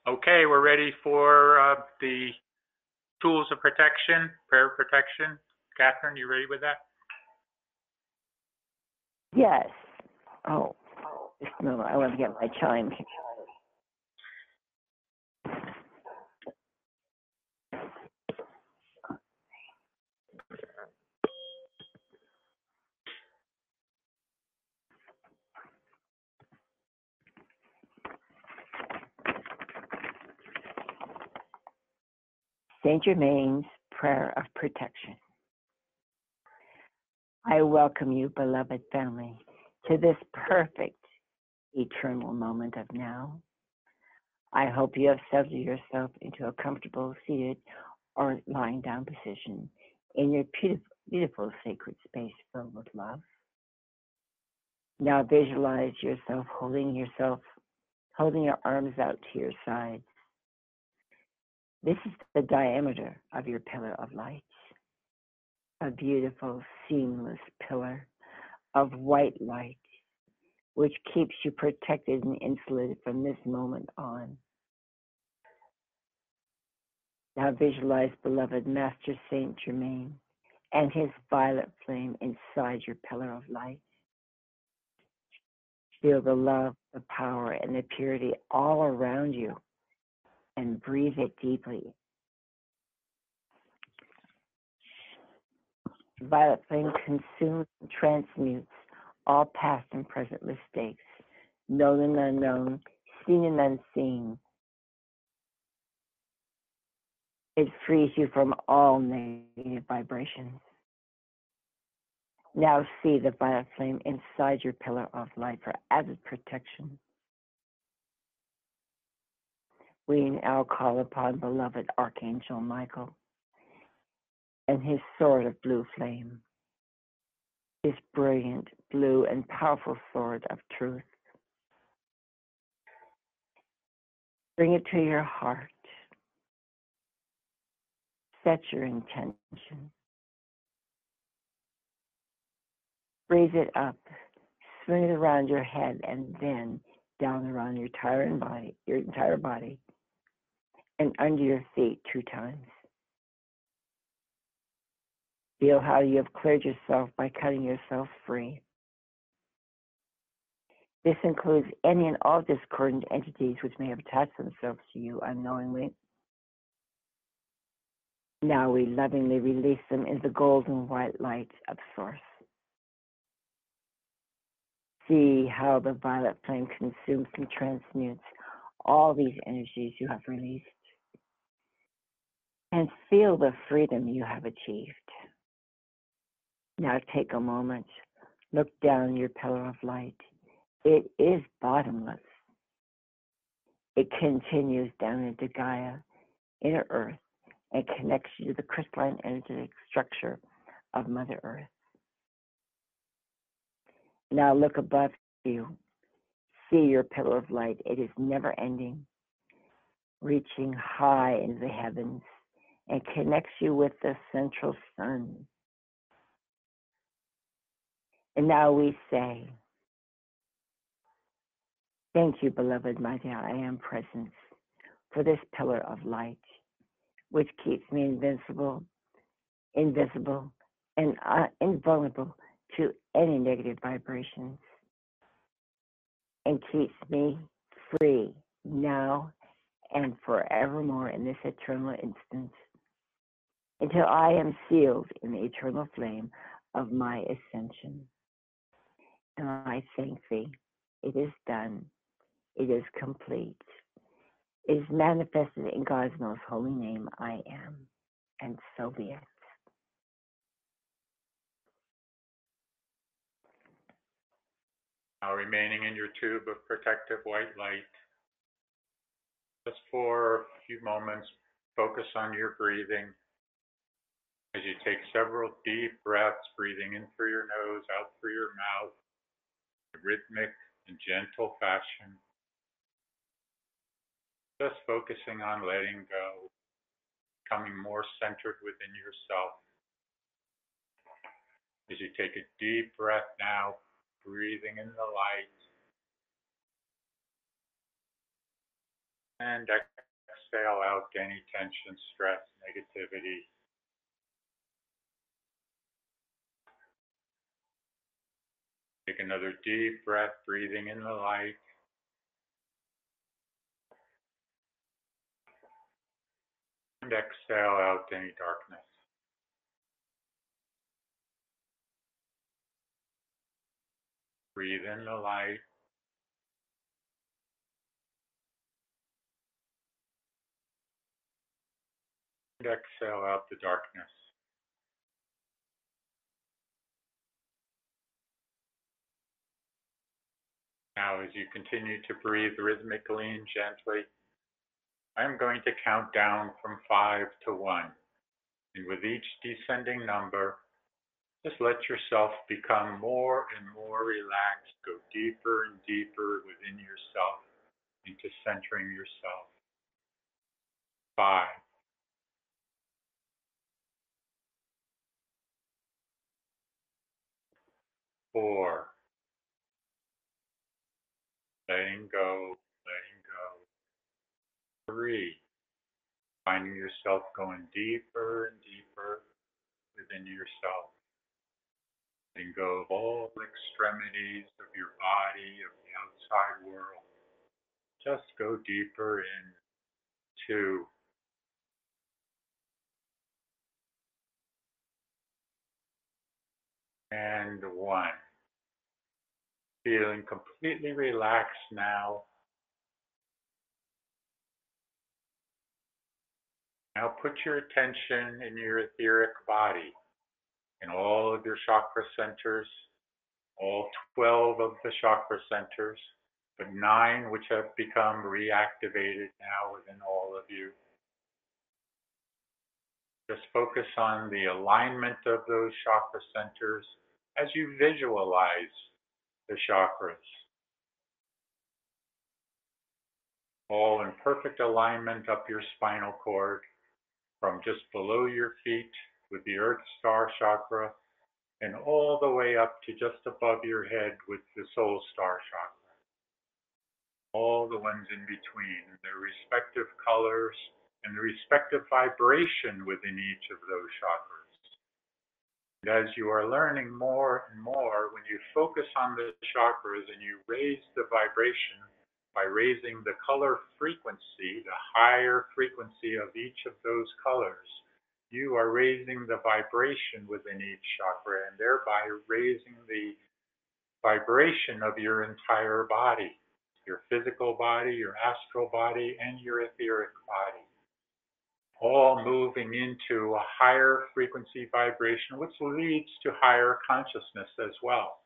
Okay, we're ready for the tools of protection, prayer protection. Catherine, you ready with that? Yes. Oh, just a moment. I want to get my chime. Saint Germain's Prayer of Protection. I welcome you, beloved family, to this perfect, eternal moment of now. I hope you have settled yourself into a comfortable seated or lying down position in your beautiful sacred space filled with love. Now visualize yourself holding your arms out to your sides. This is the diameter of your pillar of light, a beautiful, seamless pillar of white light, which keeps you protected and insulated from this moment on. Now visualize beloved Master Saint Germain and his violet flame inside your pillar of light. Feel the love, the power, and the purity all around you, and breathe it deeply. Violet flame consumes and transmutes all past and present mistakes, known and unknown, seen and unseen. It frees you from all negative vibrations. Now see the violet flame inside your pillar of light for added protection. We now call upon beloved Archangel Michael and his sword of blue flame, his brilliant blue and powerful sword of truth. Bring it to your heart. Set your intention. Raise it up, swing it around your head, and then down around your entire body, and under your feet 2 times. Feel how you have cleared yourself by cutting yourself free. This includes any and all discordant entities which may have attached themselves to you unknowingly. Now we lovingly release them in the golden white light of Source. See how the violet flame consumes and transmutes all these energies you have released. And feel the freedom you have achieved. Now take a moment, look down your pillar of light. It is bottomless. It continues down into Gaia, inner Earth, and connects you to the crystalline energetic structure of Mother Earth. Now look above you. See your pillar of light. It is never ending, reaching high into the heavens and connects you with the central sun. And now we say, thank you, beloved mighty I Am presence, for this pillar of light, which keeps me invisible, and invulnerable to any negative vibrations, and keeps me free now and forevermore in this eternal instant, until I am sealed in the eternal flame of my ascension. And I thank thee. It is done. It is complete. It is manifested in God's most holy name, I am, and so be it. Now remaining in your tube of protective white light, just for a few moments, focus on your breathing as you take several deep breaths, breathing in through your nose, out through your mouth, in a rhythmic and gentle fashion. Just focusing on letting go, becoming more centered within yourself. As you take a deep breath now, breathing in the light, And exhale out any tension, stress, negativity. Take another deep breath, breathing in the light. And exhale out any darkness. Breathe in the light. And exhale out the darkness. Now, as you continue to breathe rhythmically and gently, I'm going to count down from 5 to 1. And with each descending number, just let yourself become more and more relaxed. Go deeper and deeper within yourself into centering yourself. 5, 4, letting go, letting go. 3, finding yourself going deeper and deeper within yourself. Letting go of all extremities of your body, of the outside world. Just go deeper in. 2, and 1. Feeling completely relaxed now. Now put your attention in your etheric body, in all of your chakra centers, all 12 of the chakra centers, but 9 which have become reactivated now within all of you. Just focus on the alignment of those chakra centers as you visualize the chakras. All in perfect alignment up your spinal cord, from just below your feet with the Earth Star Chakra, and all the way up to just above your head with the Soul Star Chakra. All the ones in between, their respective colors, and the respective vibration within each of those chakras. And as you are learning more and more, when you focus on the chakras and you raise the vibration by raising the color frequency, the higher frequency of each of those colors, you are raising the vibration within each chakra and thereby raising the vibration of your entire body, your physical body, your astral body, and your etheric body, all moving into a higher frequency vibration, which leads to higher consciousness as well.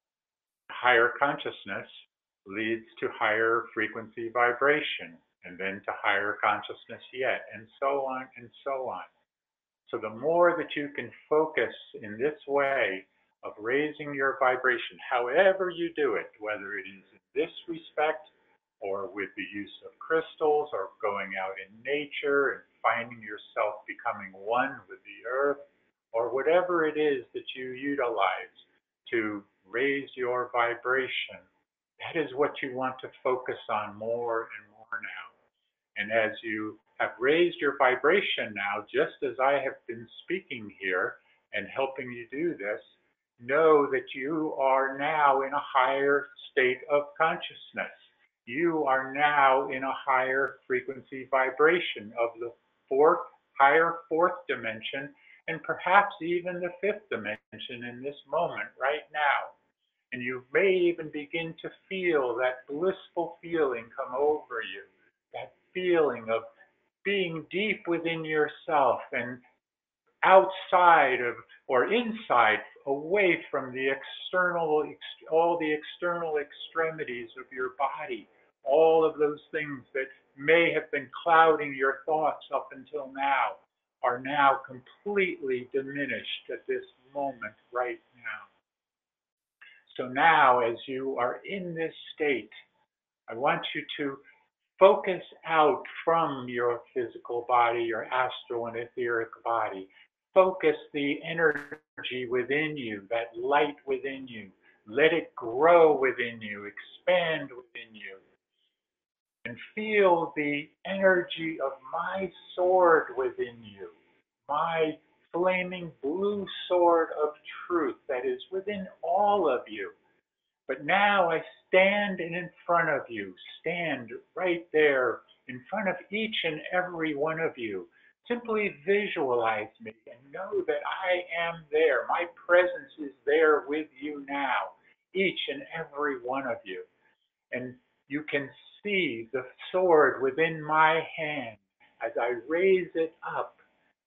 Higher consciousness leads to higher frequency vibration, and then to higher consciousness yet, and so on and so on. So the more that you can focus in this way of raising your vibration, however you do it, whether it is in this respect or with the use of crystals or going out in nature and finding yourself becoming one with the earth, or whatever it is that you utilize to raise your vibration, that is what you want to focus on more and more now. And as you have raised your vibration now, just as I have been speaking here and helping you do this, know that you are now in a higher state of consciousness. You are now in a higher frequency vibration of the higher fourth dimension, and perhaps even the fifth dimension in this moment right now. And you may even begin to feel that blissful feeling come over you, that feeling of being deep within yourself and outside of or inside, away from the external, all the external extremities of your body, all of those things that may have been clouding your thoughts up until now are now completely diminished at this moment right now. So now, as you are in this state, I want you to focus out from your physical body, your astral and etheric body. Focus the energy within you, that light within you. Let it grow within you, expand within you. And and feel the energy of my sword within you, my flaming blue sword of truth that is within all of you. But now I stand in front of you, stand right there in front of each and every one of you. Simply visualize me and know that I am there. My presence is there with you now, each and every one of you. And you can see the sword within my hand as I raise it up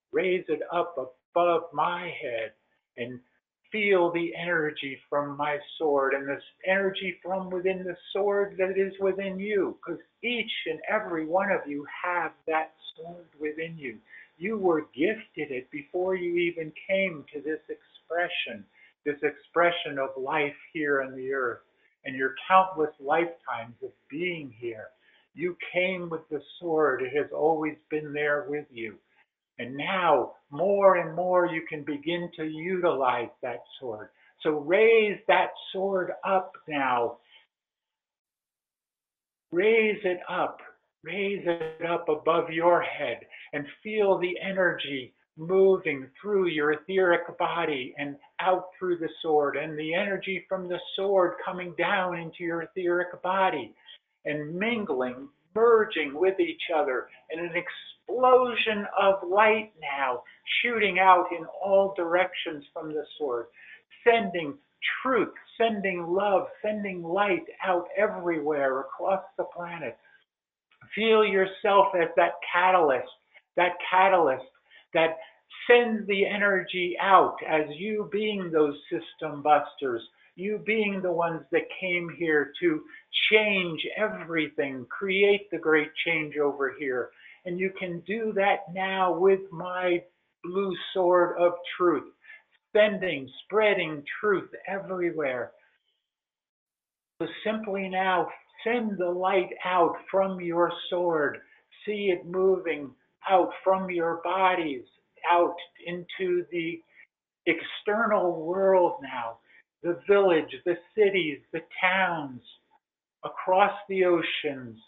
above my head, and feel the energy from my sword and this energy from within the sword that is within you, because each and every one of you have that sword within you. You were gifted it before you even came to this expression of life here on the earth, and your countless lifetimes of being here. You came with the sword. It has always been there with you. And now, more and more, you can begin to utilize that sword. So raise that sword up now. Raise it up. Raise it up above your head and feel the energy moving through your etheric body and out through the sword, and the energy from the sword coming down into your etheric body and mingling, merging with each other in an explosion of light now, shooting out in all directions from the sword, sending truth, sending love, sending light out everywhere across the planet. Feel yourself as that catalyst that sends the energy out, as you being those system busters, you being the ones that came here to change everything, create the great change over here. And you can do that now with my blue sword of truth, spreading truth everywhere. So simply now send the light out from your sword. See it moving out from your bodies, out into the external world now. The village, the cities, the towns, across the oceans,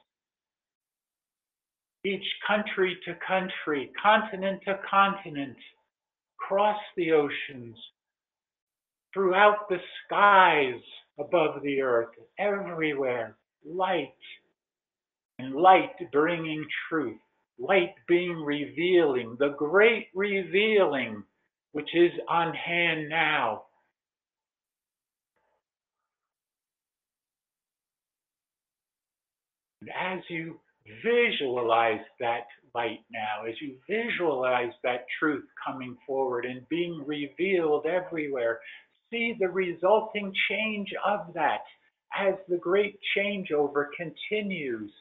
each country to country, continent to continent, across the oceans, throughout the skies above the earth, everywhere, light, and light bringing truth, light being revealing, the great revealing which is on hand now. And as you visualize that light now, as you visualize that truth coming forward and being revealed everywhere, see the resulting change of that as the great changeover continues.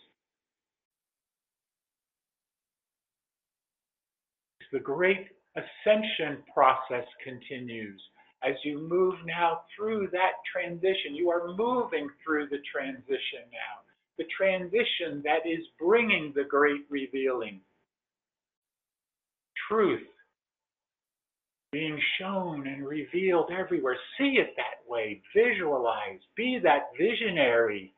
The great ascension process continues. As you move now through that transition, you are moving through the transition now. The transition that is bringing the great revealing. Truth being shown and revealed everywhere. See it that way. Visualize. Be that visionary.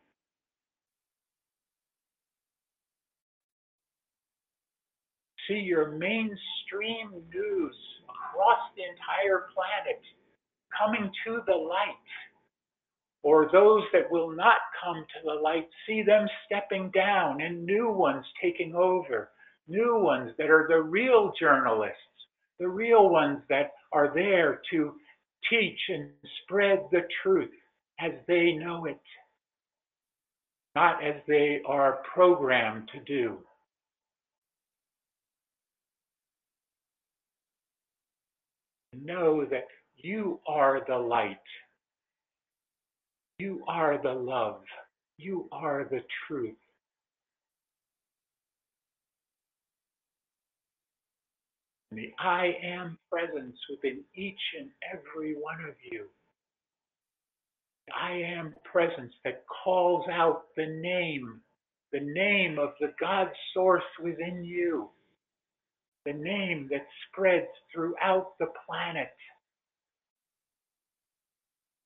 See your mainstream news across the entire planet coming to the light. Or those that will not come to the light, see them stepping down and new ones taking over. New ones that are the real journalists, the real ones that are there to teach and spread the truth as they know it, not as they are programmed to do. Know that you are the light. You are the love. You are the truth. And the I am presence within each and every one of you. The I am presence that calls out the name of the God source within you, the name that spreads throughout the planet,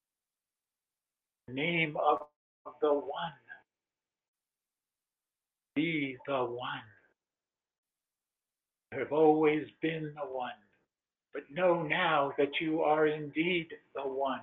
the name of the One. Be the one. You have always been the one, but know now that you are indeed the one.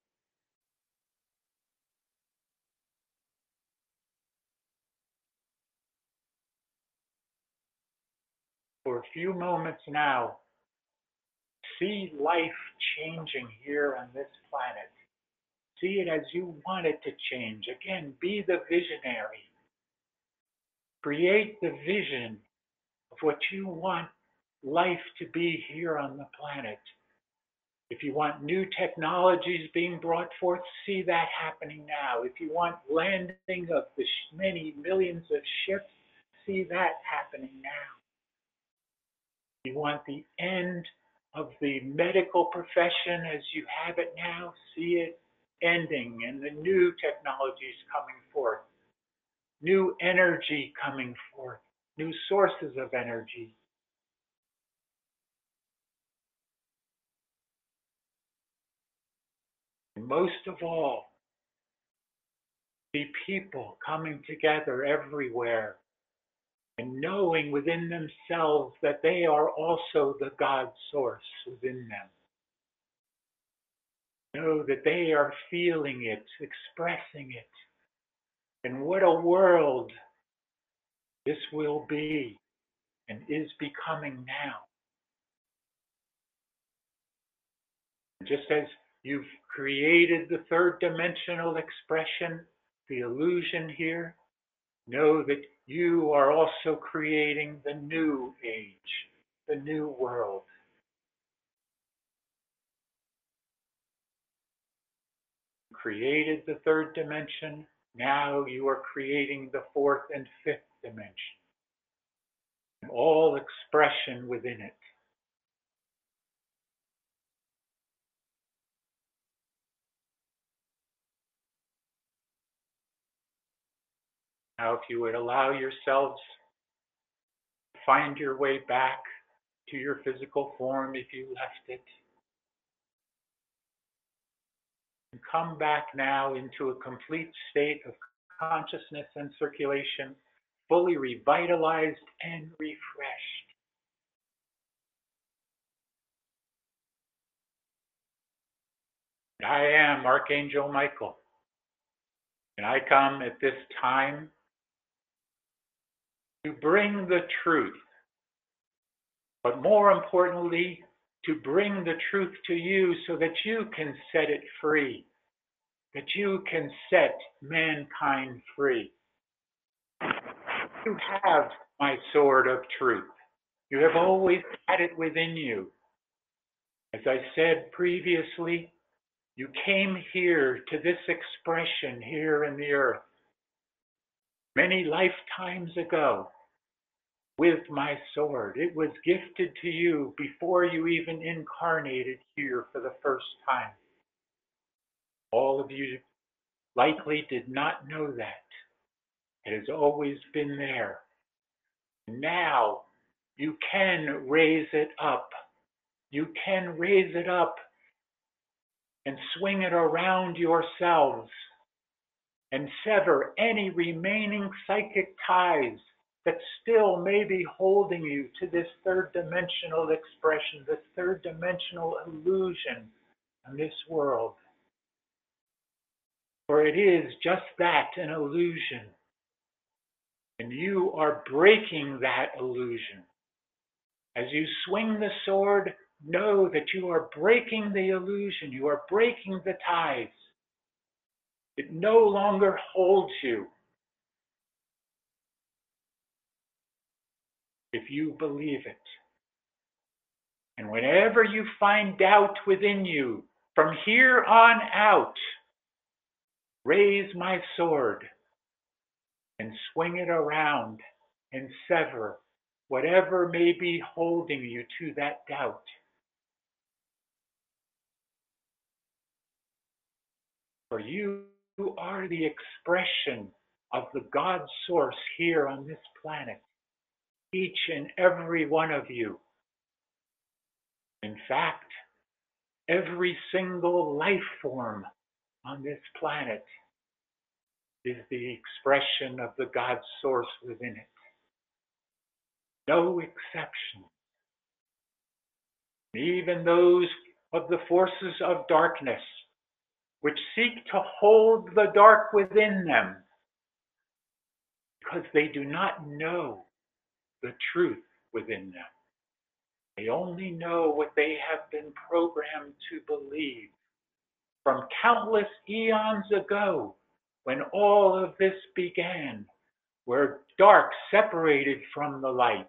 For a few moments now, see life changing here on this planet. See it as you want it to change. Again, be the visionary. Create the vision of what you want life to be here on the planet. If you want new technologies being brought forth, see that happening now. If you want landing of the many millions of ships, see that happening now. If you want the end of the medical profession as you have it now, see it ending and the new technologies coming forth, new energy coming forth, new sources of energy. And most of all, see people coming together everywhere and knowing within themselves that they are also the God source within them. Know that they are feeling it, expressing it. And what a world this will be and is becoming now. Just as you've created the third dimensional expression, the illusion here, know that you are also creating the new age, the new world. Created the third dimension, now you are creating the fourth and fifth dimension, and all expression within it. Now, if you would allow yourselves to find your way back to your physical form if you left it, and come back now into a complete state of consciousness and circulation, fully revitalized and refreshed. I am Archangel Michael, and I come at this time to bring the truth, but more importantly, to bring the truth to you so that you can set it free, that you can set mankind free. You have my sword of truth. You have always had it within you. As I said previously, you came here to this expression here in the earth many lifetimes ago with my sword. It was gifted to you before you even incarnated here for the first time. All of you likely did not know that. It has always been there. Now you can raise it up. You can raise it up and swing it around yourselves and sever any remaining psychic ties that still may be holding you to this third dimensional expression, this third dimensional illusion in this world. For it is just that, an illusion. And you are breaking that illusion. As you swing the sword, know that you are breaking the illusion. You are breaking the ties. It no longer holds you. If you believe it. And whenever you find doubt within you, from here on out, raise my sword and swing it around and sever whatever may be holding you to that doubt. For you are the expression of the God source here on this planet, each and every one of you. In fact, every single life form on this planet is the expression of the God source within it. No exception. Even those of the forces of darkness, which seek to hold the dark within them, because they do not know the truth within them. They only know what they have been programmed to believe from countless eons ago, when all of this began, where dark separated from the light.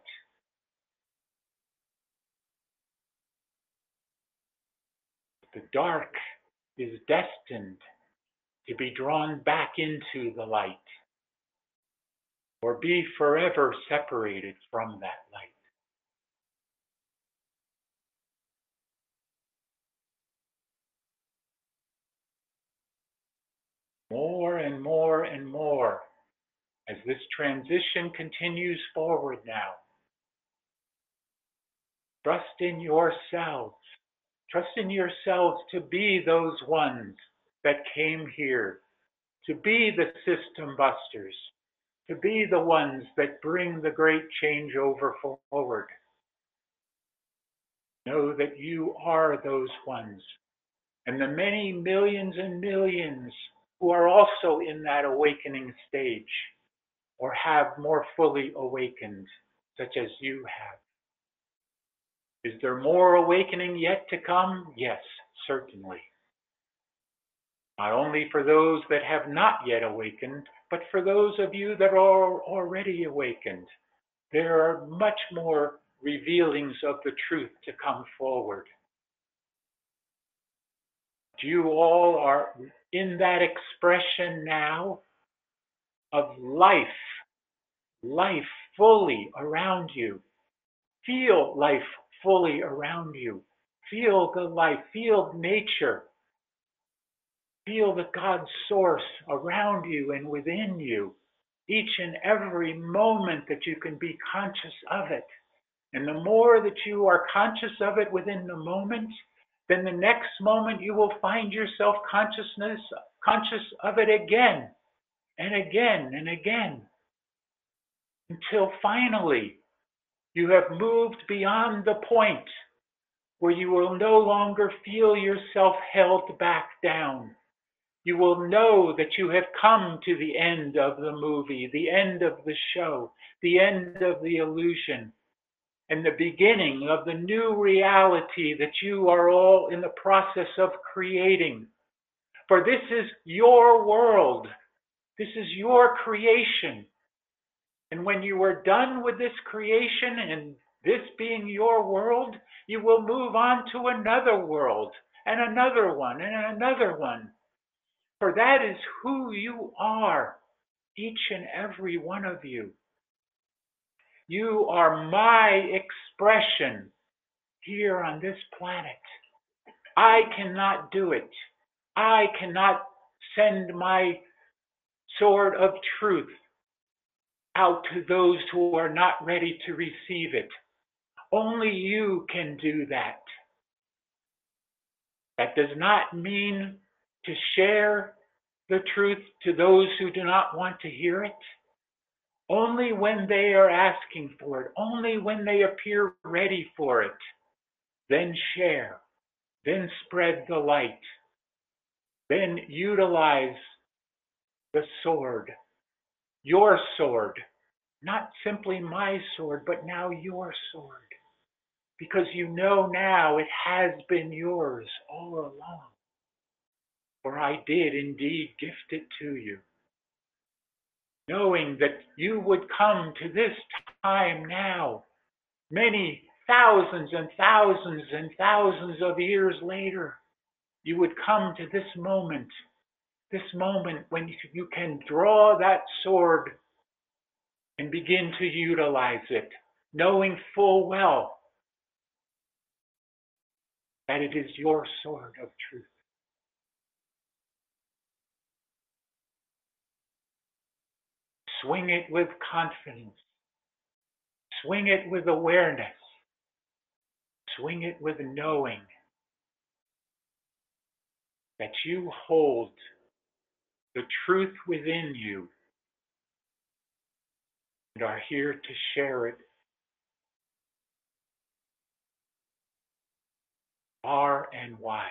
The dark is destined to be drawn back into the light, or be forever separated from that light. More and more and more, as this transition continues forward now, trust in yourselves. Trust in yourselves to be those ones that came here, to be the system busters, to be the ones that bring the great changeover forward. Know that you are those ones, and the many millions and millions who are also in that awakening stage, or have more fully awakened, such as you have. Is there more awakening yet to come? Yes, certainly. Not only for those that have not yet awakened, but for those of you that are already awakened. There are much more revealings of the truth to come forward. You all are in that expression now of life fully around you. Feel life fully around you. Feel the life, feel nature. Feel the God source around you and within you. Each and every moment that you can be conscious of it. And the more that you are conscious of it within the moment, then the next moment you will find yourself conscious of it again and again and again, until finally you have moved beyond the point where you will no longer feel yourself held back down. You will know that you have come to the end of the movie, the end of the show, the end of the illusion, and the beginning of the new reality that you are all in the process of creating. For this is your world. This is your creation. And when you are done with this creation and this being your world, you will move on to another world and another one and another one. For that is who you are, each and every one of you. You are my expression here on this planet. I cannot do it. I cannot send my sword of truth out to those who are not ready to receive it. Only you can do that. That does not mean to share the truth to those who do not want to hear it. Only when they are asking for it, only when they appear ready for it, then share, then spread the light, then utilize the sword, your sword, not simply my sword, but now your sword, because you know now it has been yours all along, for I did indeed gift it to you. Knowing that you would come to this time now, many thousands and thousands and thousands of years later, you would come to this moment when you can draw that sword and begin to utilize it, knowing full well that it is your sword of truth. Swing it with confidence. Swing it with awareness. Swing it with knowing that you hold the truth within you and are here to share it far and wide.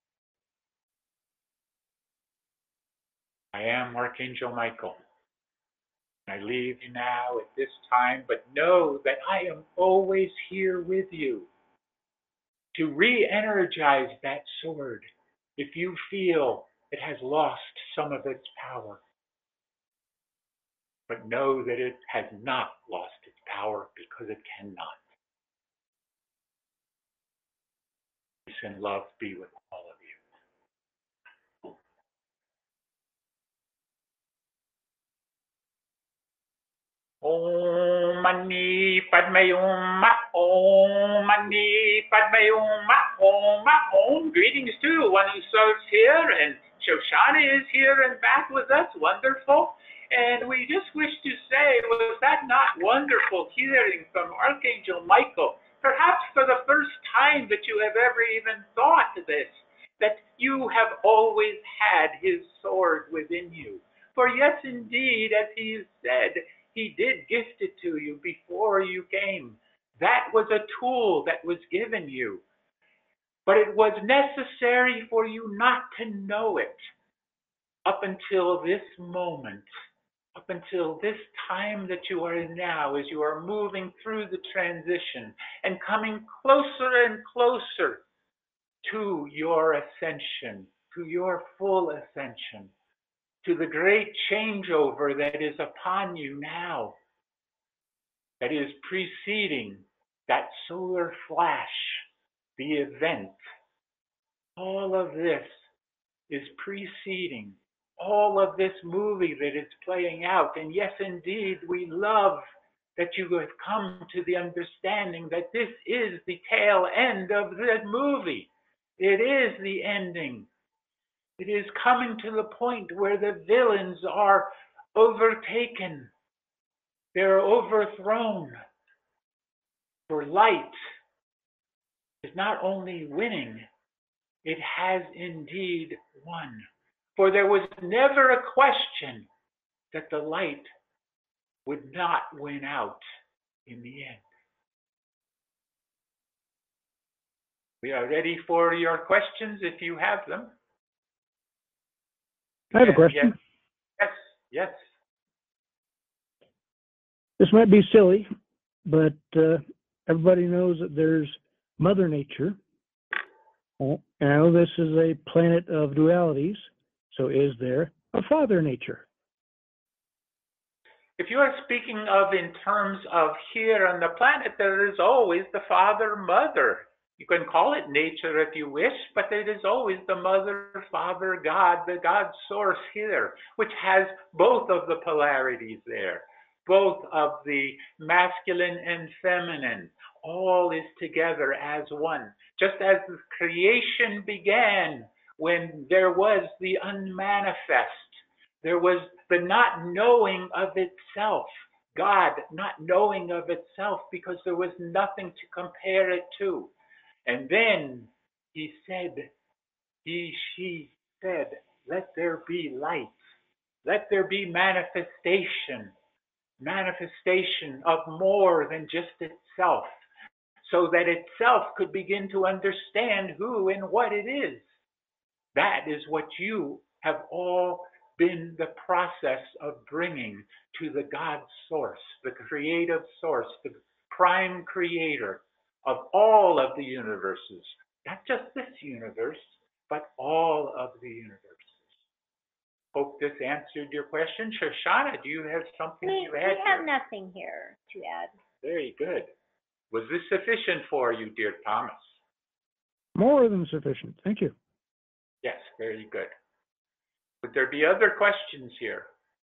I am Archangel Michael. I leave you now at this time, but know that I am always here with you to re-energize that sword if you feel it has lost some of its power. But know that it has not lost its power because it cannot. Peace and love be with all of you. Om Mani Padme Hum, Om Mani Padme Hum, Om, Om. Greetings to one who serves here, and Shoshana is here and back with us. Wonderful. And we just wish to say, was that not wonderful hearing from Archangel Michael, perhaps for the first time that you have ever even thought this, that you have always had his sword within you. For yes, indeed, as he said, he did gift it to you before you came. That was a tool that was given you. But it was necessary for you not to know it up until this moment, up until this time that you are in now, as you are moving through the transition and coming closer and closer to your ascension, to your full ascension, to the great changeover that is upon you now, that is preceding that solar flash, the event. All of this is preceding all of this movie that is playing out. And yes, indeed, we love that you have come to the understanding that this is the tail end of the movie. It is the ending. It is coming to the point where the villains are overtaken. They're overthrown. For light is not only winning, it has indeed won. For there was never a question that the light would not win out in the end. We are ready for your questions if you have them. I have a question. Yes. This might be silly, but everybody knows that there's Mother Nature. And I know this is a planet of dualities, so is there a Father Nature? If you are speaking of in terms of here on the planet, there is always the Father, Mother. You can call it nature if you wish, but it is always the Mother, Father, God, the God source here, which has both of the polarities there, both of the masculine and feminine. All is together as one. Just as the creation began when there was the unmanifest, there was the not knowing of itself, God not knowing of itself because there was nothing to compare it to. And then he said, she said, let there be light. Let there be manifestation of more than just itself, so that itself could begin to understand who and what it is. That is what you have all been the process of bringing to the God source, the creative source, the prime creator of all of the universes, not just this universe, but all of the universes. Hope this answered your question. Shoshana, do you have something you add? We have nothing here to add. Very good. Was this sufficient for you, dear Thomas? More than sufficient. Thank you. Yes, very good. Would there be other questions here?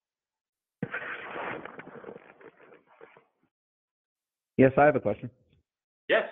Yes, I have a question. Yes.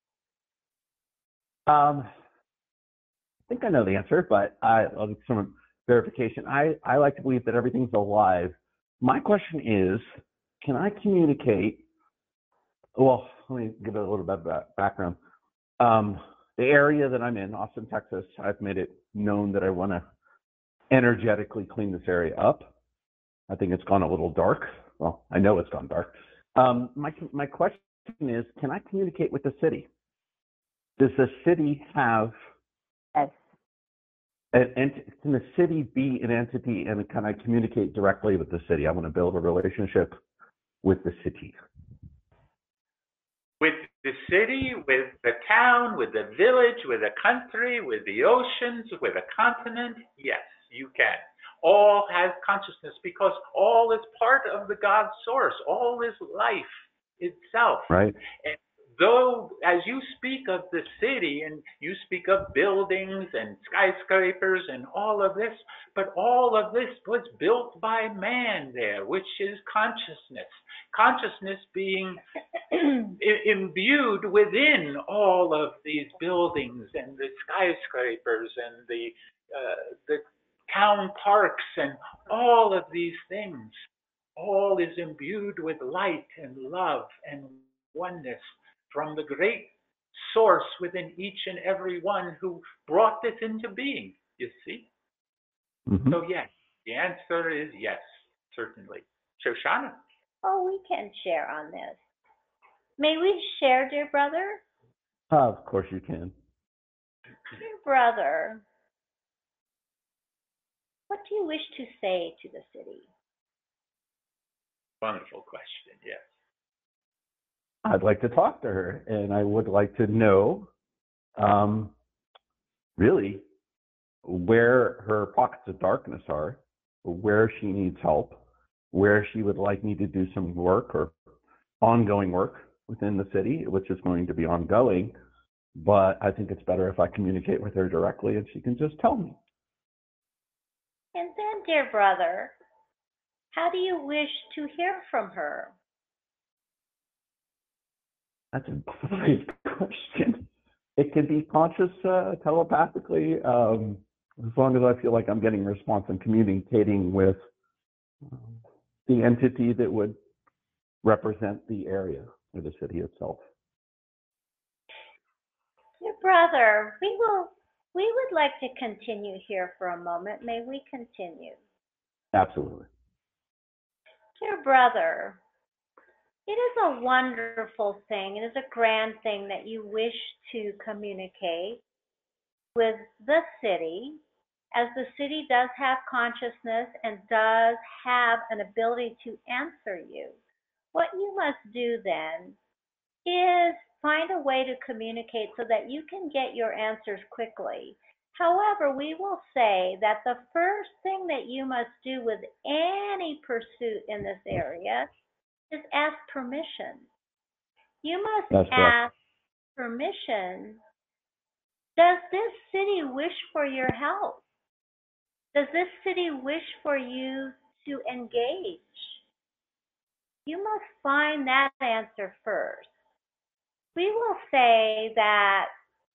I think I know the answer, but I'll get some verification. I like to believe that everything's alive. My question is, can I communicate? Well, let me give it a little bit of background. The area that I'm in, Austin, Texas, I've made it known that I want to energetically clean this area up. I think it's gone a little dark. Well, I know it's gone dark. My question is, can I communicate with the city? Does the city have Yes. can the city be an entity, and can I communicate directly with the city? I want to build a relationship with the city. With the city, with the town, with the village, with the country, with the oceans, with a continent, yes, you can. All has consciousness because all is part of the God source. All is life itself. Right. And though, as you speak of the city and you speak of buildings and skyscrapers and all of this, but all of this was built by man there, which is consciousness. Consciousness being imbued within all of these buildings and the skyscrapers and the town parks and all of these things. All is imbued with light and love and oneness from the great source within each and every one who brought this into being, you see? Mm-hmm. So yes, the answer is yes, certainly. Shoshana? Oh, we can share on this. May we share, dear brother? Of course you can. Dear brother, what do you wish to say to the city? Wonderful question, yes. I'd like to talk to her, and I would like to know, really, where her pockets of darkness are, where she needs help, where she would like me to do some work or ongoing work within the city, which is going to be ongoing. But I think it's better if I communicate with her directly and she can just tell me. And then, dear brother, how do you wish to hear from her? That's a great question. It can be conscious telepathically, as long as I feel like I'm getting response and communicating with the entity that would represent the area or the city itself. Dear brother, we would like to continue here for a moment. May we continue? Absolutely. Dear brother, it is a wonderful thing, it is a grand thing that you wish to communicate with the city, as the city does have consciousness and does have an ability to answer you. What you must do then is find a way to communicate so that you can get your answers quickly. However, we will say that the first thing that you must do with any pursuit in this area is ask permission. You must That's correct. ask permission. Does this city wish for your help? Does this city wish for you to engage? You must find that answer first. We will say that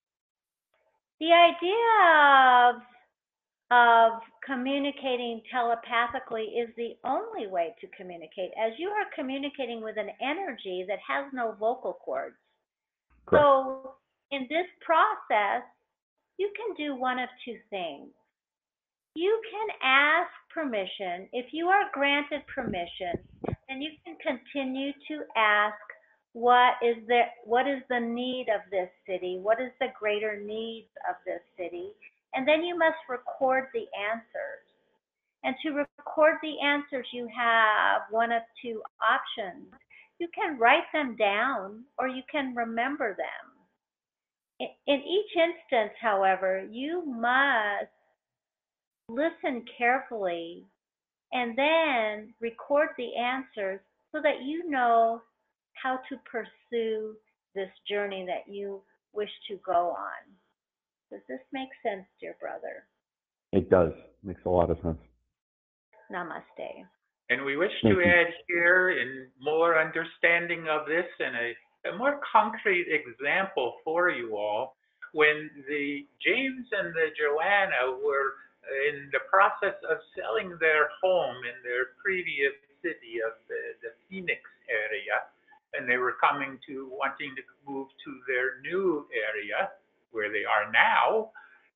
the idea of communicating telepathically is the only way to communicate, as you are communicating with an energy that has no vocal cords. Correct. So in this process, you can do one of two things. You can ask permission. If you are granted permission, then you can continue to ask what is the need of this city? What is the greater needs of this city? And then you must record the answers. And to record the answers, you have one of two options. You can write them down or you can remember them. In each instance, however, you must listen carefully and then record the answers so that you know how to pursue this journey that you wish to go on. Does this make sense, dear brother? It does. Makes a lot of sense. Namaste. And we wish Thank to you. add here in more understanding of this and a more concrete example for you all. When the James and the Joanna were in the process of selling their home in their previous city of the Phoenix area, and they were wanting to move to their new area where they are now,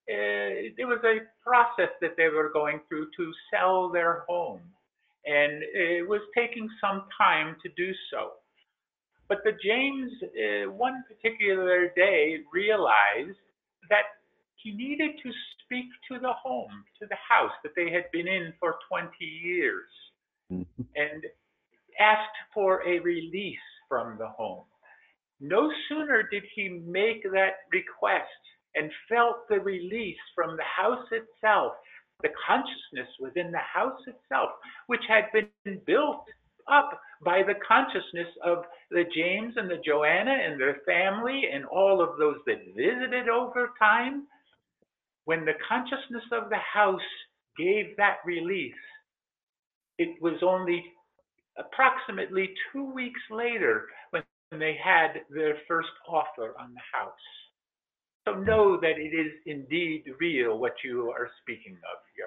there was a process that they were going through to sell their home, and it was taking some time to do so. But the James, one particular day, realized that he needed to speak to the home, to the house that they had been in for 20 years, and asked for a release from the home. No sooner did he make that request and felt the release from the house itself, the consciousness within the house itself, which had been built up by the consciousness of the James and the Joanna and their family and all of those that visited over time. When the consciousness of the house gave that release, it was only approximately 2 weeks later when they had their first offer on the house. So know that it is indeed real what you are speaking of here.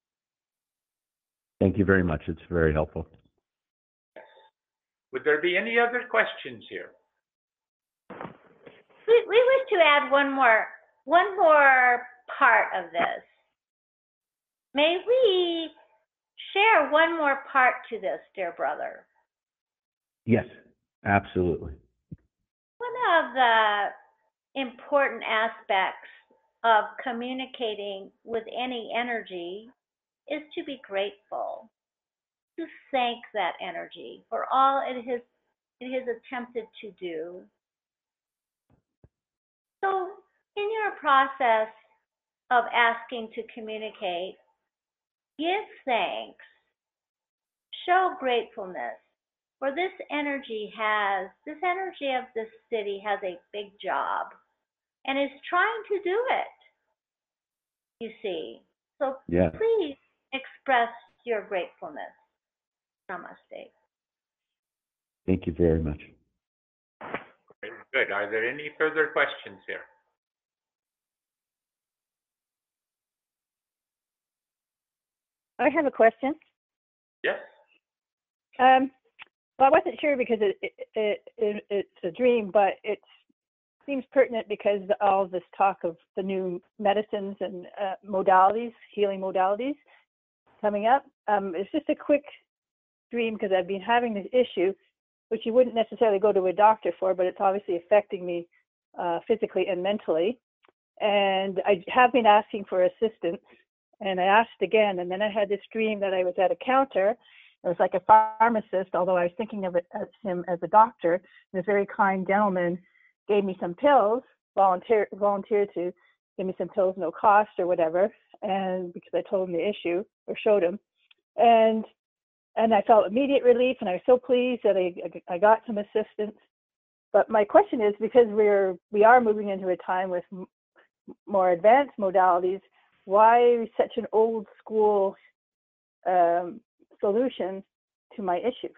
Thank you very much. It's very helpful. Yes. Would there be any other questions here? We wish to add one more part of this. May we share one more part to this, dear brother? Yes, absolutely. One of the important aspects of communicating with any energy is to be grateful, to thank that energy for all it has attempted to do. So in your process of asking to communicate, give thanks, show gratefulness, for this energy of this city has a big job and is trying to do it, you see. So Yeah. please express your gratefulness. Namaste. Thank you very much. Very good. Are there any further questions here? I have a question. Yes. Well, I wasn't sure because it's a dream, but it seems pertinent because all this talk of the new medicines and modalities, healing modalities coming up. It's just a quick dream because I've been having this issue, which you wouldn't necessarily go to a doctor for, but it's obviously affecting me physically and mentally. And I have been asking for assistance, and I asked again, and then I had this dream that I was at a counter. It was like a pharmacist, although I was thinking of him as a doctor. This very kind gentleman gave me some pills, volunteered to give me some pills, no cost or whatever, and because I told him the issue or showed him, and I felt immediate relief, and I was so pleased that I got some assistance. But my question is, because we are moving into a time with more advanced modalities, why such an old school solution to my issue?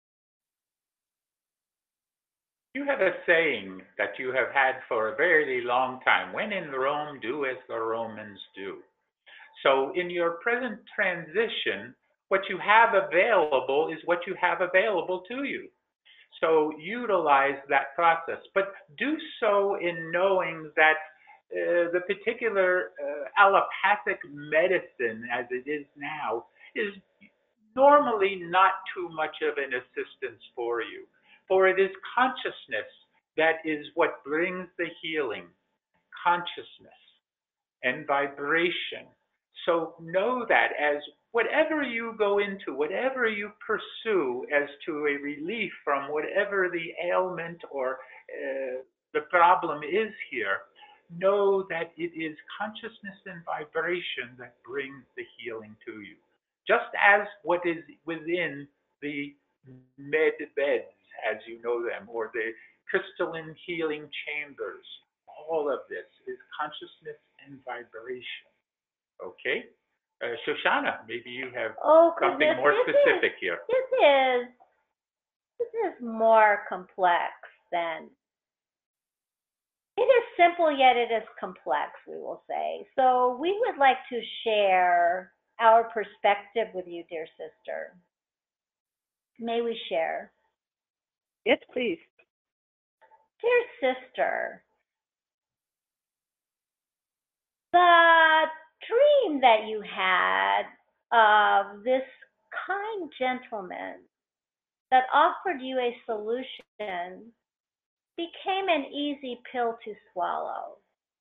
You have a saying that you have had for a very long time: when in Rome, do as the Romans do. So in your present transition, what you have available is what you have available to you. So utilize that process, but do so in knowing that the particular allopathic medicine as it is now is normally not too much of an assistance for you. For it is consciousness that is what brings the healing, consciousness and vibration. So know that as whatever you go into, whatever you pursue as to a relief from whatever the ailment or the problem is here, know that it is consciousness and vibration that brings the healing to you. Just as what is within the med beds, as you know them, or the crystalline healing chambers, all of this is consciousness and vibration. Okay? Shoshana, maybe you have something more specific here. This is more complex than, it is simple, yet it is complex, we will say. So we would like to share our perspective with you, dear sister. May we share? Yes, please. Dear sister, The dream that you had of this kind gentleman that offered you a solution became an easy pill to swallow.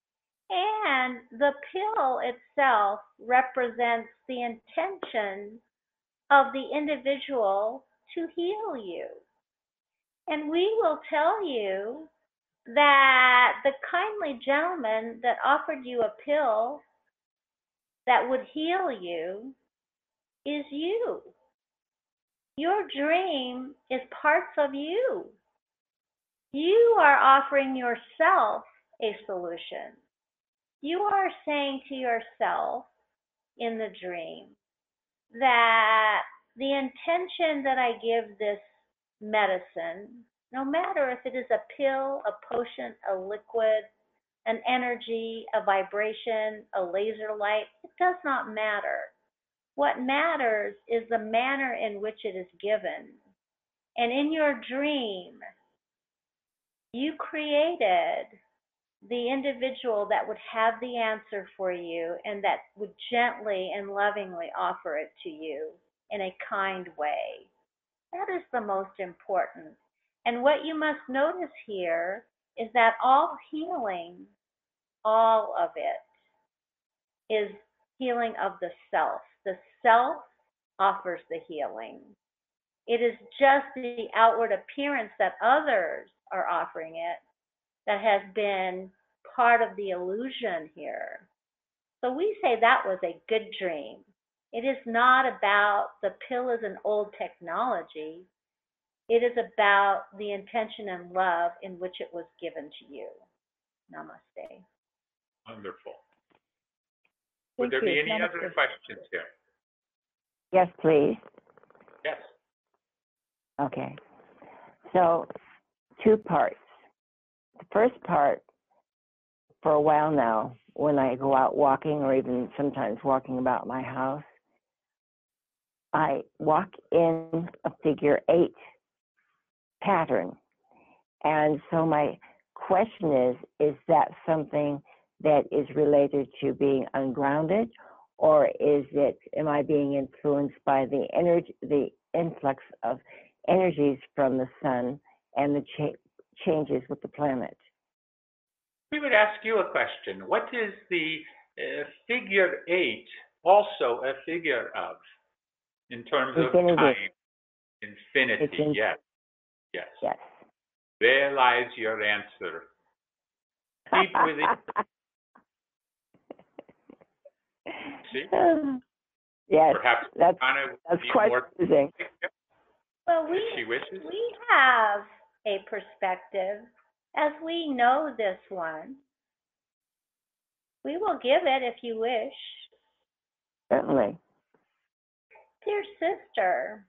And the pill itself represents the intention of the individual to heal you. And we will tell you that the kindly gentleman that offered you a pill that would heal you is you. Your dream is parts of you. You are offering yourself a solution. You are saying to yourself in the dream that the intention that I give this medicine, no matter if it is a pill, a potion, a liquid, an energy, a vibration, a laser light, it does not matter. What matters is the manner in which it is given. And in your dream, you created the individual that would have the answer for you and that would gently and lovingly offer it to you in a kind way. That is the most important. And what you must notice here is that all healing, all of it, is healing of the self. The self offers the healing. It is just the outward appearance that others are offering it that has been part of the illusion here. So we say that was a good dream. It is not about the pill as an old technology. It is about the intention and love in which it was given to you. Namaste. Wonderful. Thank Would there be you. any other Namaste. questions here? Yes, please. Yes. Okay. So, 2 parts. The first part, for a while now, when I go out walking or even sometimes walking about my house, I walk in a figure 8 pattern. And so my question is that something that is related to being ungrounded, or am I being influenced by the energy, the influx of energies from the sun and the changes with the planet? We would ask you a question. What is the figure 8 also a figure of in terms Infinity. of time? Infinity, yes. Yes. Yes. There lies your answer. Deep within. See? Yes, Perhaps that's Anna would that's be quite more amusing. Well, if she wishes. we have a perspective as we know this one. We will give it if you wish. Certainly. Dear sister,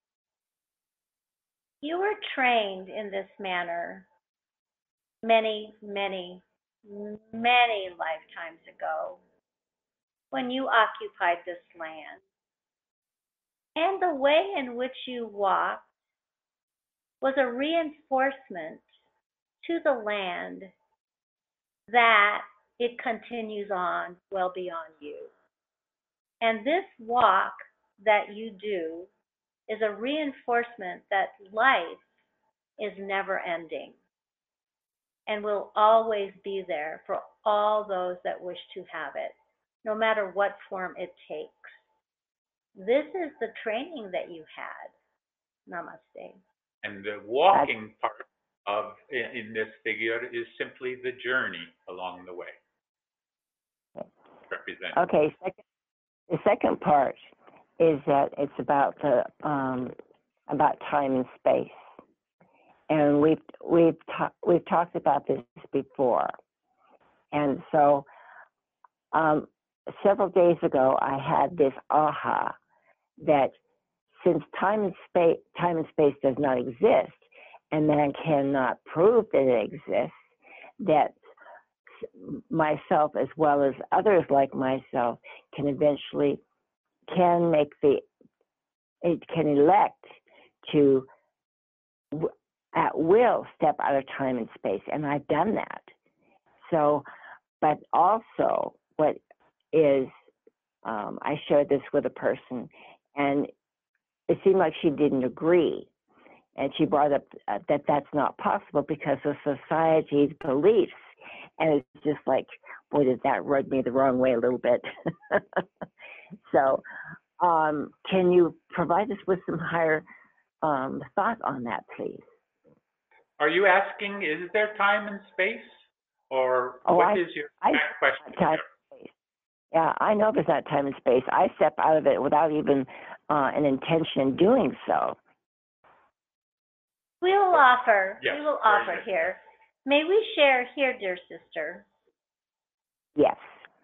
you were trained in this manner many, many, many lifetimes ago when you occupied this land. And the way in which you walked was a reinforcement to the land that it continues on well beyond you. And this walk that you do is a reinforcement that life is never ending and will always be there for all those that wish to have it, no matter what form it takes. This is the training that you had. Namaste. And the walking part of in this figure is simply the journey along the way. Represented. Okay. The second part is that it's about about time and space, and we've talked about this before, and so several days ago I had this aha that since time and space does not exist, and man cannot prove that it exists, that myself as well as others like myself can eventually can elect to at will step out of time and space, and I've done that. So, but also what is, I shared this with a person, and it seemed like she didn't agree. And she brought up that that's not possible because of society's beliefs. And it's just like, boy, did that rub me the wrong way a little bit. So can you provide us with some higher thought on that, please? Are you asking, is there time and space? Or what is your exact question time here? and space. Yeah, I know there's not time and space. I step out of it without even an intention doing so. We will offer. Yes, We will very offer good. here. May we share here, dear sister? Yes.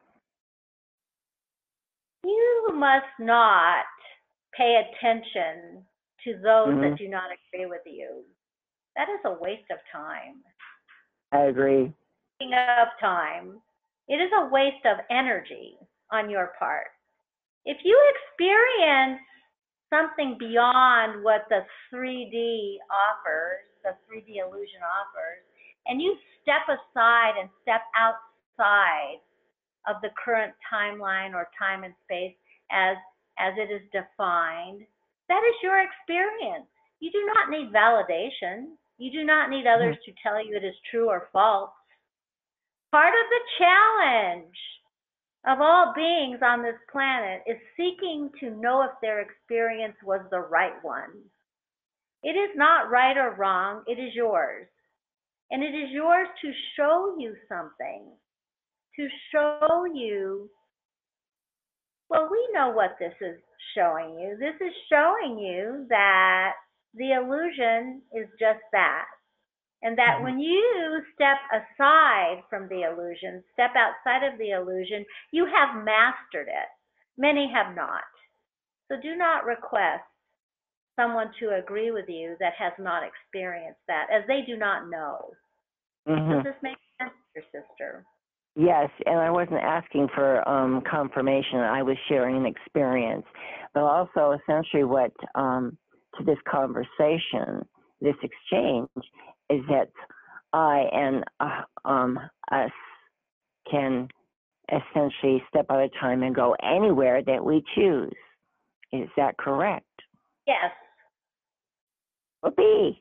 You must not pay attention to those Mhm. that do not agree with you. That is a waste of time. I agree. Of time. It is a waste of energy on your part. If you experience something beyond what the 3D offers, the 3D illusion offers, and you step aside and step outside of the current timeline or time and space as it is defined, that is your experience. You do not need validation. You do not need others to tell you it is true or false. Part of the challenge of all beings on this planet is seeking to know if their experience was the right one. It is not right or wrong, it is yours. And it is yours to show you something, to show you, well, we know what this is showing you. This is showing you that the illusion is just that. And that when you step aside from the illusion, step outside of the illusion, you have mastered it. Many have not. So do not request someone to agree with you that has not experienced that, as they do not know. Does this make sense, your sister? Yes, and I wasn't asking for confirmation. I was sharing an experience, but also essentially what to this conversation, this exchange, is that I and us can essentially step out of time and go anywhere that we choose. Is that correct? Yes. Whoopee.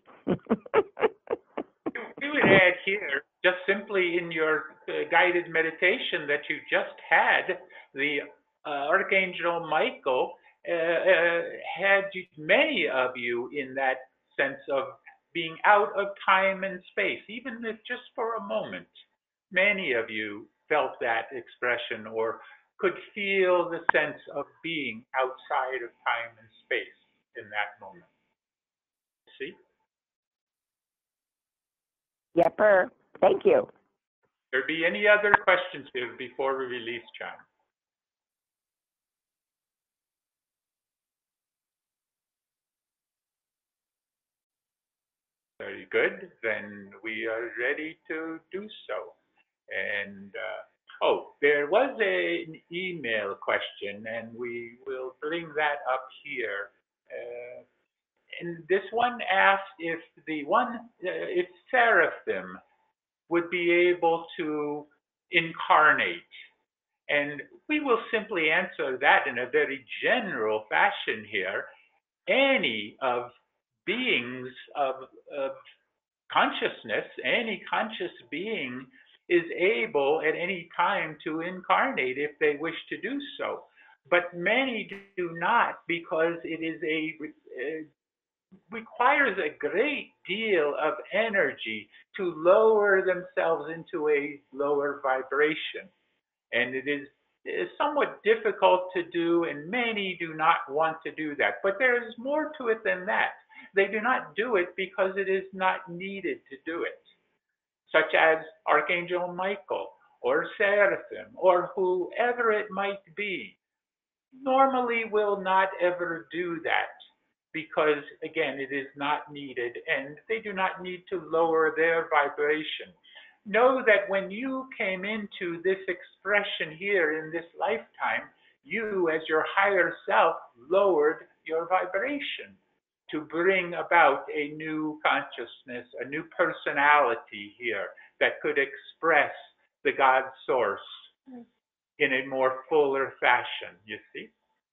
We would add here, just simply in your guided meditation that you just had, the Archangel Michael had many of you in that sense of being out of time and space, even if just for a moment. Many of you felt that expression or could feel the sense of being outside of time and space in that moment. See? Yepper. Thank you. There be any other questions here before we release John? Very good. Then we are ready to do so. And there was an email question, and we will bring that up here. And this one asked if if Seraphim would be able to incarnate. And we will simply answer that in a very general fashion here. Any of beings of consciousness, any conscious being is able at any time to incarnate if they wish to do so. But many do not, because it is requires a great deal of energy to lower themselves into a lower vibration. And it is somewhat difficult to do, and many do not want to do that. But there is more to it than that. They do not do it because it is not needed to do it, such as Archangel Michael or Seraphim or whoever it might be, normally will not ever do that because, again, it is not needed, and they do not need to lower their vibration. Know that when you came into this expression here in this lifetime, you, as your higher self, lowered your vibration to bring about a new consciousness, a new personality here that could express the God source. in a more fuller fashion, you see?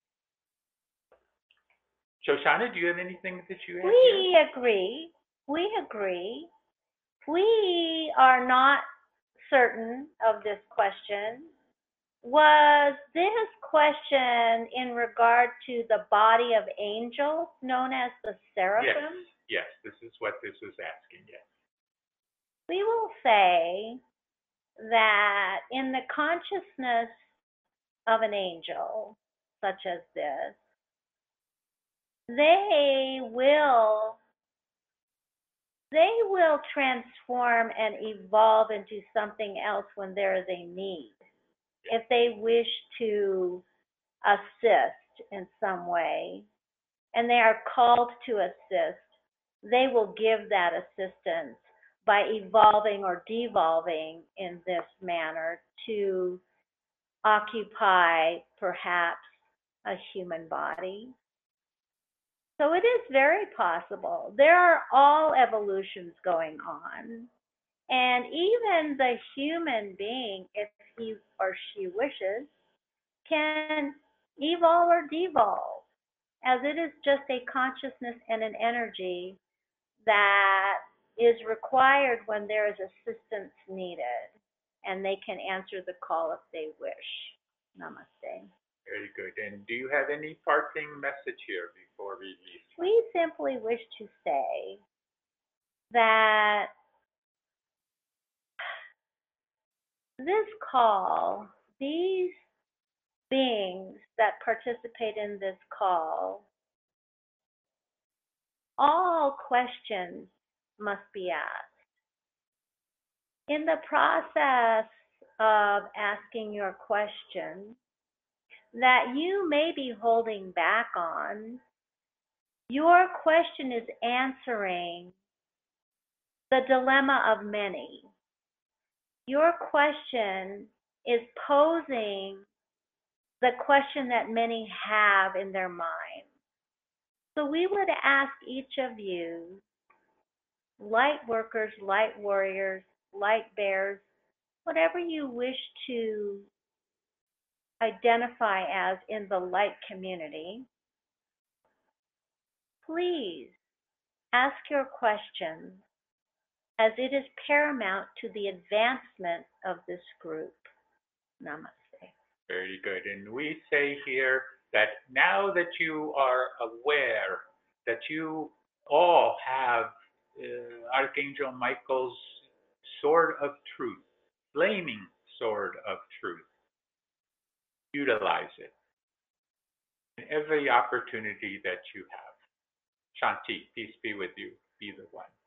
Shoshana, do you have anything that you have here? We agree. We agree. We are not certain of this question. Was this question in regard to the body of angels known as the seraphim? Yes, this is what this is asking, yes. We will say that in the consciousness of an angel, such as this, they will transform and evolve into something else when there is a need. If they wish to assist in some way, and they are called to assist, they will give that assistance by evolving or devolving in this manner to occupy perhaps a human body. So it is very possible. There are all evolutions going on. And even the human being, if he or she wishes, can evolve or devolve, as it is just a consciousness and an energy that is required when there is assistance needed, and they can answer the call if they wish. Namaste. Very good. And do you have any parting message here before we leave? We simply wish to say that this call, these beings that participate in this call, all questions must be asked. In the process of asking your question that you may be holding back on, your question is answering the dilemma of many. Your question is posing the question that many have in their mind. So we would ask each of you, light workers, light warriors, light bears, whatever you wish to identify as in the light community, please ask your questions, as it is paramount to the advancement of this group. Namaste. Very good. And we say here that now that you are aware that you all have Archangel Michael's sword of truth, flaming sword of truth, utilize it in every opportunity that you have. Shanti, peace be with you. Be the one.